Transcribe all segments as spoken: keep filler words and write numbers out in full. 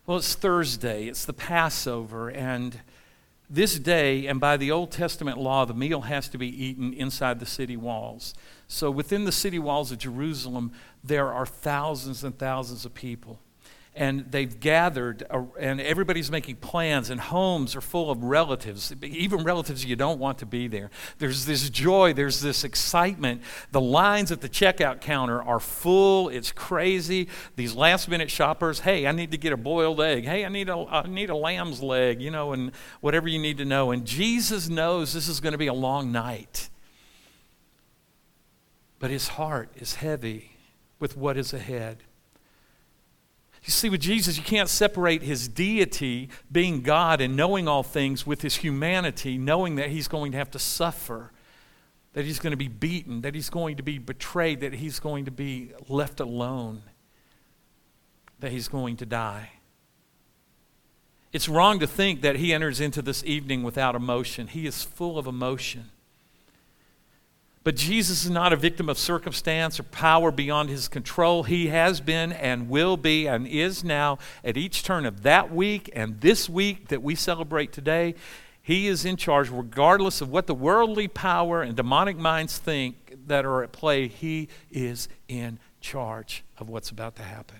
Well, it's Thursday. It's the Passover, and this day, and by the Old Testament law, the meal has to be eaten inside the city walls. So within the city walls of Jerusalem, there are thousands and thousands of people. And they've gathered, uh, and everybody's making plans, and homes are full of relatives, even relatives you don't want to be there. There's this joy, there's this excitement. The lines at the checkout counter are full, it's crazy. These last-minute shoppers, hey, I need to get a boiled egg. Hey, I need a, I need a lamb's leg, you know, and whatever you need to know. And Jesus knows this is going to be a long night. But his heart is heavy with what is ahead. You see, with Jesus, you can't separate his deity, being God and knowing all things, with his humanity, knowing that he's going to have to suffer, that he's going to be beaten, that he's going to be betrayed, that he's going to be left alone, that he's going to die. It's wrong to think that he enters into this evening without emotion. He is full of emotion. But Jesus is not a victim of circumstance or power beyond his control. He has been and will be and is now at each turn of that week and this week that we celebrate today. He is in charge regardless of what the worldly power and demonic minds think that are at play. He is in charge of what's about to happen.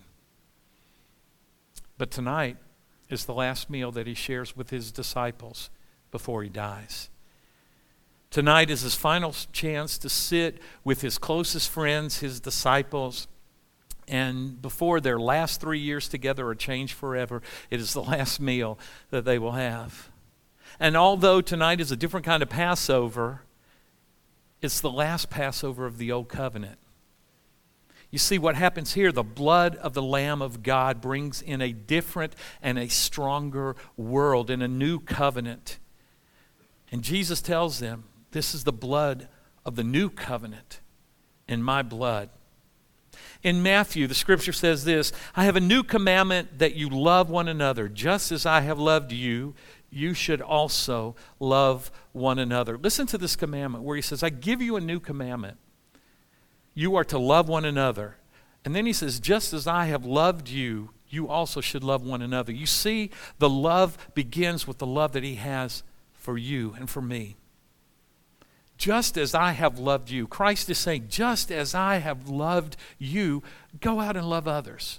But tonight is the last meal that he shares with his disciples before he dies. Tonight is his final chance to sit with his closest friends, his disciples, and before their last three years together are changed forever, it is the last meal that they will have. And although tonight is a different kind of Passover, it's the last Passover of the Old Covenant. You see what happens here, the blood of the Lamb of God brings in a different and a stronger world, in a new covenant. And Jesus tells them, this is the blood of the new covenant in my blood. In Matthew, the scripture says this, I have a new commandment that you love one another. Just as I have loved you, you should also love one another. Listen to this commandment where he says, I give you a new commandment. You are to love one another. And then he says, just as I have loved you, you also should love one another. You see, the love begins with the love that he has for you and for me. Just as I have loved you. Christ is saying, just as I have loved you, go out and love others.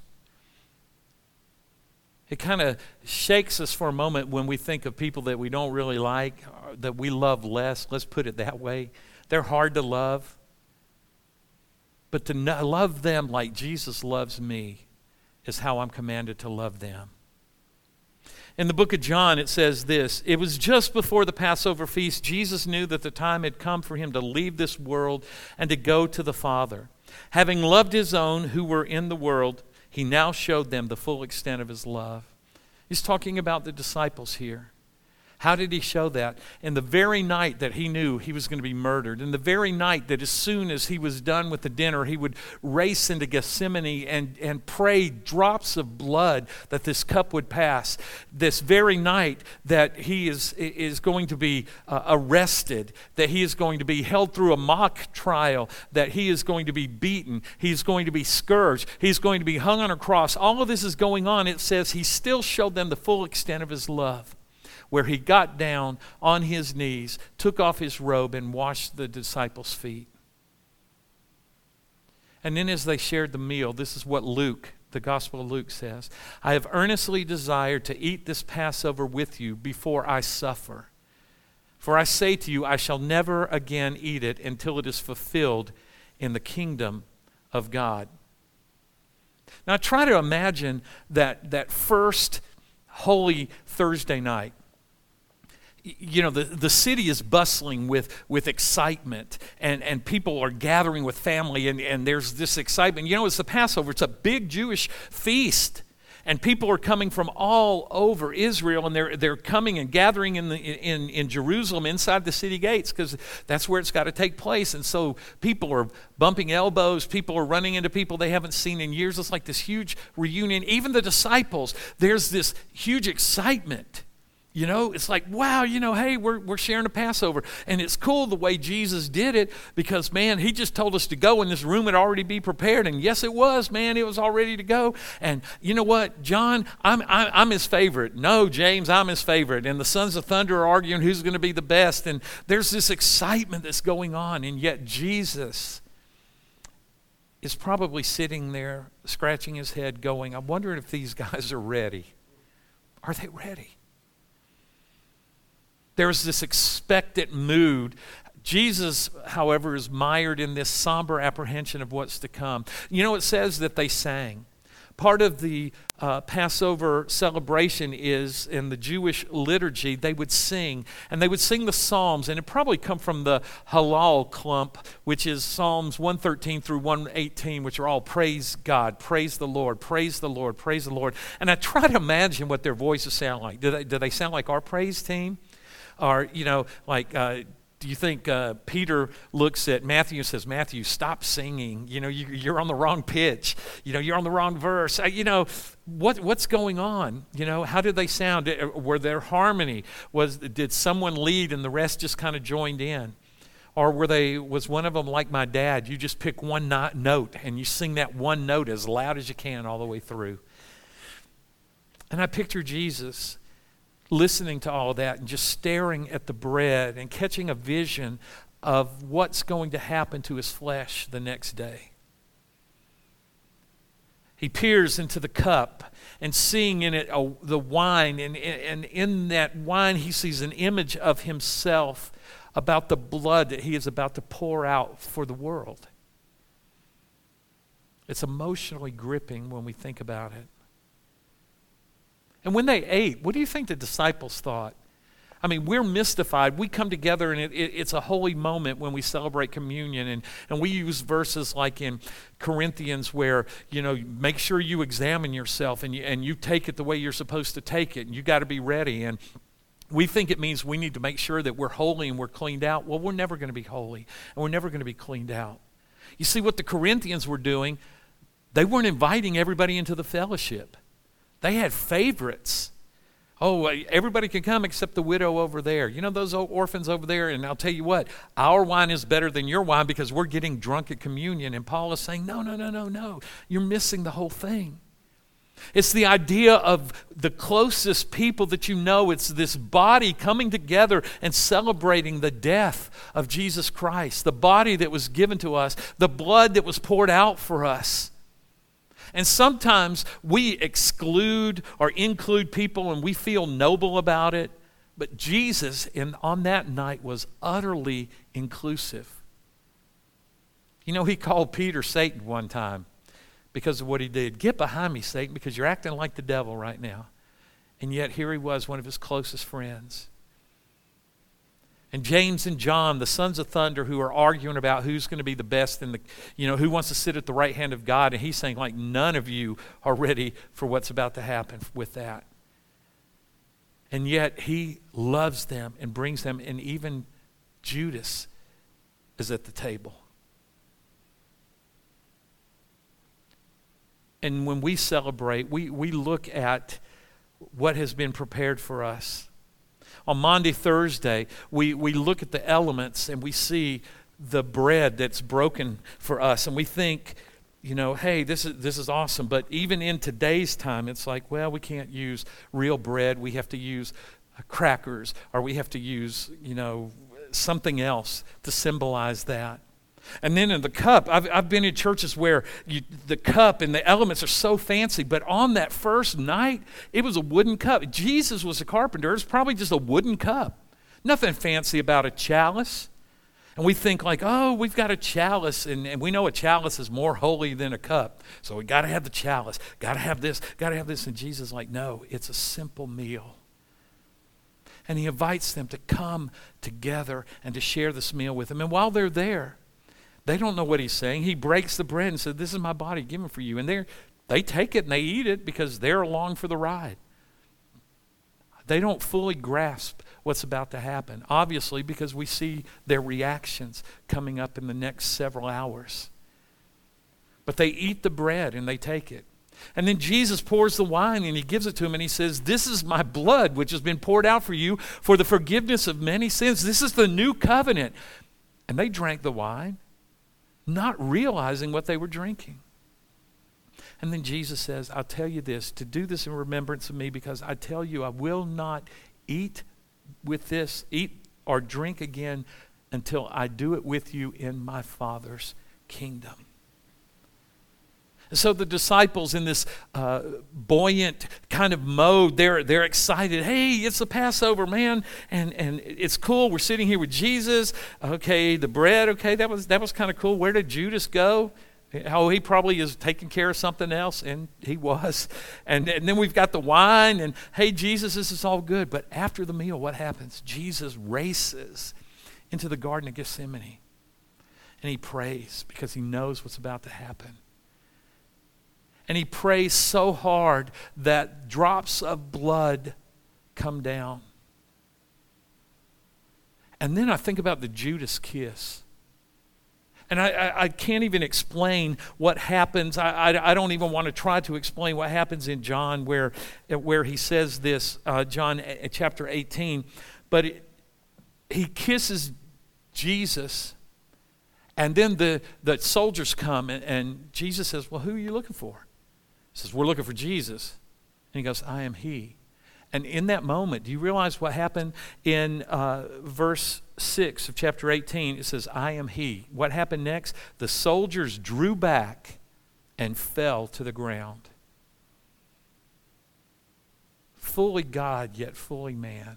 It kind of shakes us for a moment when we think of people that we don't really like, that we love less. Let's put it that way. They're hard to love. But to love them like Jesus loves me is how I'm commanded to love them. In the book of John, it says this, it was just before the Passover feast, Jesus knew that the time had come for him to leave this world and to go to the Father. Having loved his own who were in the world, he now showed them the full extent of his love. He's talking about the disciples here. How did he show that? In the very night that he knew he was going to be murdered, in the very night that as soon as he was done with the dinner, he would race into Gethsemane and, and pray drops of blood that this cup would pass. This very night that he is, is going to be uh, arrested, that he is going to be held through a mock trial, that he is going to be beaten, he's going to be scourged, he's going to be hung on a cross. All of this is going on. It says he still showed them the full extent of his love, where he got down on his knees, took off his robe, and washed the disciples' feet. And then as they shared the meal, this is what Luke, the Gospel of Luke says, I have earnestly desired to eat this Passover with you before I suffer. For I say to you, I shall never again eat it until it is fulfilled in the kingdom of God. Now try to imagine that, that first Holy Thursday night. You know, the, the city is bustling with, with excitement, and, and people are gathering with family, and, and there's this excitement. You know, it's the Passover. It's a big Jewish feast, and people are coming from all over Israel, and they're they're coming and gathering in the in, in Jerusalem inside the city gates, because that's where it's got to take place. And so people are bumping elbows. People are running into people they haven't seen in years. It's like this huge reunion. Even the disciples, there's this huge excitement. You know, it's like, wow, you know, hey, we're we're sharing a Passover. And it's cool the way Jesus did it because, man, he just told us to go and this room would already be prepared. And yes, it was, man, it was all ready to go. And you know what, John, I'm, I'm, I'm his favorite. No, James, I'm his favorite. And the sons of thunder are arguing who's going to be the best. And there's this excitement that's going on. And yet Jesus is probably sitting there scratching his head going, I'm wondering if these guys are ready. Are they ready? There's this expectant mood. Jesus, however, is mired in this somber apprehension of what's to come. You know, it says that they sang. Part of the uh, Passover celebration is in the Jewish liturgy, they would sing, and they would sing the Psalms, and it probably come from the Hallel clump, which is Psalms one thirteen through one eighteen, which are all praise God, praise the Lord, praise the Lord, praise the Lord. And I try to imagine what their voices sound like. Do they, do they sound like our praise team? Or, you know, like, uh, do you think uh, Peter looks at Matthew and says, Matthew, stop singing. You know, you, you're on the wrong pitch. You know, you're on the wrong verse. Uh, you know, what what's going on? You know, how did they sound? Were there harmony? Was Did someone lead and the rest just kind of joined in? Or were they, was one of them like my dad? You just pick one not, note and you sing that one note as loud as you can all the way through. And I picture Jesus listening to all that and just staring at the bread and catching a vision of what's going to happen to his flesh the next day. He peers into the cup and seeing in it a, the wine, and, and in that wine he sees an image of himself about the blood that he is about to pour out for the world. It's emotionally gripping when we think about it. And when they ate, what do you think the disciples thought? I mean, we're mystified. We come together and it, it, it's a holy moment when we celebrate communion. And, and we use verses like in Corinthians where, you know, make sure you examine yourself and you, and you take it the way you're supposed to take it. And you got to be ready. And we think it means we need to make sure that we're holy and we're cleaned out. Well, we're never going to be holy and we're never going to be cleaned out. You see what the Corinthians were doing? They weren't inviting everybody into the fellowship. They had favorites. Oh, everybody can come except the widow over there. You know those old orphans over there? And I'll tell you what, our wine is better than your wine because we're getting drunk at communion. And Paul is saying, no, no, no, no, no. You're missing the whole thing. It's the idea of the closest people that you know. It's this body coming together and celebrating the death of Jesus Christ, the body that was given to us, the blood that was poured out for us. And sometimes we exclude or include people and we feel noble about it. But Jesus in, on that night was utterly inclusive. You know, he called Peter Satan one time because of what he did. Get behind me, Satan, because you're acting like the devil right now. And yet here he was, one of his closest friends. And James and John, the sons of thunder, who are arguing about who's going to be the best and the, you know, who wants to sit at the right hand of God. And he's saying, like, none of you are ready for what's about to happen with that. And yet he loves them and brings them, and even Judas is at the table. And when we celebrate, we, we look at what has been prepared for us. On Maundy Thursday, we, we look at the elements and we see the bread that's broken for us. And we think, you know, hey, this is this is awesome. But even in today's time, it's like, well, we can't use real bread. We have to use crackers, or we have to use, you know, something else to symbolize that. And then in the cup, I've, I've been in churches where you, the cup and the elements are so fancy, but on that first night, it was a wooden cup. Jesus was a carpenter. It was probably just a wooden cup. Nothing fancy about a chalice. And we think like, oh, we've got a chalice, and, and we know a chalice is more holy than a cup. So we got to have the chalice, got to have this, got to have this. And Jesus is like, no, it's a simple meal. And he invites them to come together and to share this meal with him. And while they're there, they don't know what he's saying. He breaks the bread and says, this is my body given for you. And they they take it and they eat it because they're along for the ride. They don't fully grasp what's about to happen, obviously, because we see their reactions coming up in the next several hours. But they eat the bread and they take it. And then Jesus pours the wine and he gives it to him and he says, this is my blood which has been poured out for you for the forgiveness of many sins. This is the new covenant. And they drank the wine, not realizing what they were drinking. And then Jesus says, I'll tell you this, to do this in remembrance of me, because I tell you, I will not eat with this, eat or drink again until I do it with you in my Father's kingdom. And so the disciples in this uh, buoyant kind of mode, they're, they're excited. Hey, it's the Passover, man, and, and it's cool. We're sitting here with Jesus. Okay, the bread, okay, that was, that was kind of cool. Where did Judas go? Oh, he probably is taking care of something else, and he was. And, and then we've got the wine, and hey, Jesus, this is all good. But after the meal, what happens? Jesus races into the Garden of Gethsemane, and he prays because he knows what's about to happen. And he prays so hard that drops of blood come down. And then I think about the Judas kiss. And I, I, I can't even explain what happens. I, I, I don't even want to try to explain what happens in John where, where he says this, uh, John chapter eighteen. But it, he kisses Jesus, and then the, the soldiers come, and, and Jesus says, well, who are you looking for? He says, we're looking for Jesus. And he goes, I am he. And in that moment, do you realize what happened in uh, verse six of chapter eighteen? It says, I am he. What happened next? The soldiers drew back and fell to the ground. Fully God, yet fully man.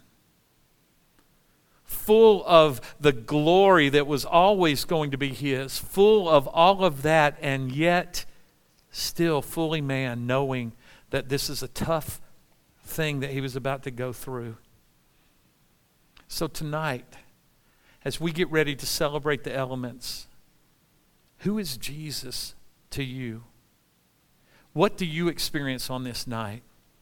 Full of the glory that was always going to be his. Full of all of that, and yet still fully man, knowing that this is a tough thing that he was about to go through. So tonight, as we get ready to celebrate the elements, who is Jesus to you? What do you experience on this night?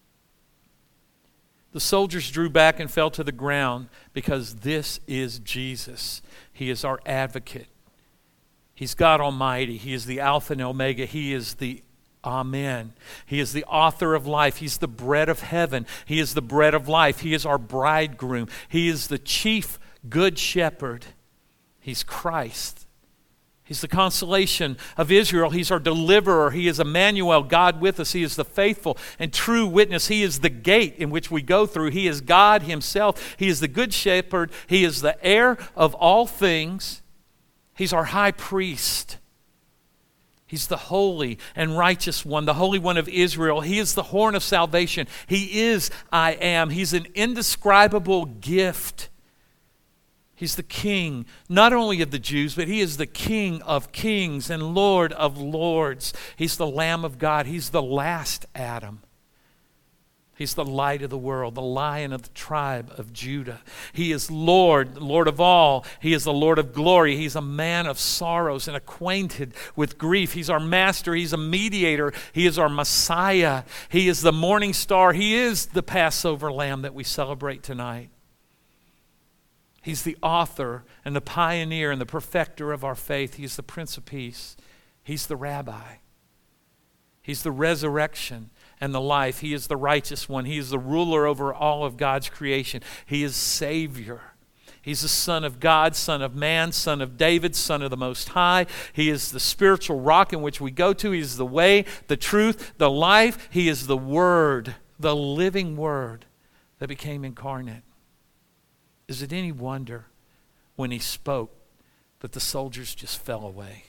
The soldiers drew back and fell to the ground because this is Jesus. He is our advocate. He's God Almighty. He is the Alpha and Omega. He is the Amen. He is the author of life. He's the bread of heaven. He is the bread of life. He is our bridegroom. He is the chief good shepherd. He's Christ. He's the consolation of Israel. He's our deliverer. He is Emmanuel, God with us. He is the faithful and true witness. He is the gate in which we go through. He is God himself. He is the good shepherd. He is the heir of all things. He's our high priest. He's the holy and righteous one, the Holy One of Israel. He is the horn of salvation. He is I am. He's an indescribable gift. He's the king, not only of the Jews, but he is the King of kings and Lord of lords. He's the Lamb of God. He's the last Adam. He's the light of the world, the Lion of the tribe of Judah. He is Lord, Lord of all. He is the Lord of glory. He's a man of sorrows and acquainted with grief. He's our master. He's a mediator. He is our Messiah. He is the morning star. He is the Passover lamb that we celebrate tonight. He's the author and the pioneer and the perfecter of our faith. He's the Prince of Peace. He's the Rabbi. He's the resurrection and the life. He is the righteous one. He is the ruler over all of God's creation. He is Savior. He's the Son of God, Son of man, Son of David, Son of the Most High. He is the spiritual rock in which we go to. He is the way, the truth, the life. He is the Word, the living Word that became incarnate. Is it any wonder when he spoke that the soldiers just fell away?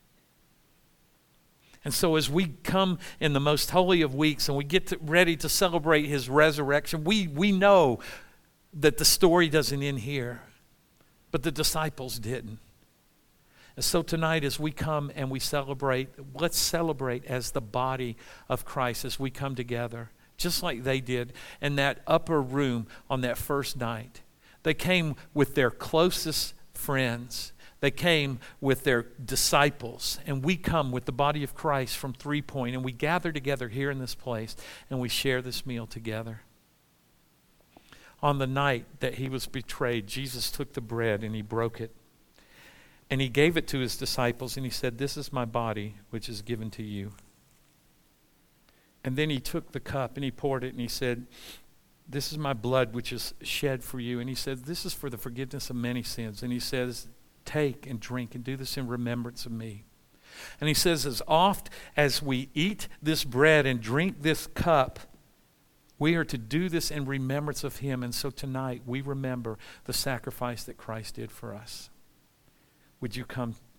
And so as we come in the most holy of weeks and we get to, ready to celebrate his resurrection, we, we know that the story doesn't end here, but the disciples didn't. And so tonight as we come and we celebrate, let's celebrate as the body of Christ as we come together, just like they did in that upper room on that first night. They came with their closest friends. They came with their disciples. And we come with the body of Christ from Three Point. And we gather together here in this place. And we share this meal together. On the night that he was betrayed, Jesus took the bread and he broke it. And he gave it to his disciples. And he said, "This is my body, which is given to you. And then he took the cup and he poured it and he said, this is my blood which is shed for you. And he said, this is for the forgiveness of many sins. And he says, take and drink and do this in remembrance of me. And he says, as oft as we eat this bread and drink this cup, we are to do this in remembrance of him. And so tonight we remember the sacrifice that Christ did for us. Would you come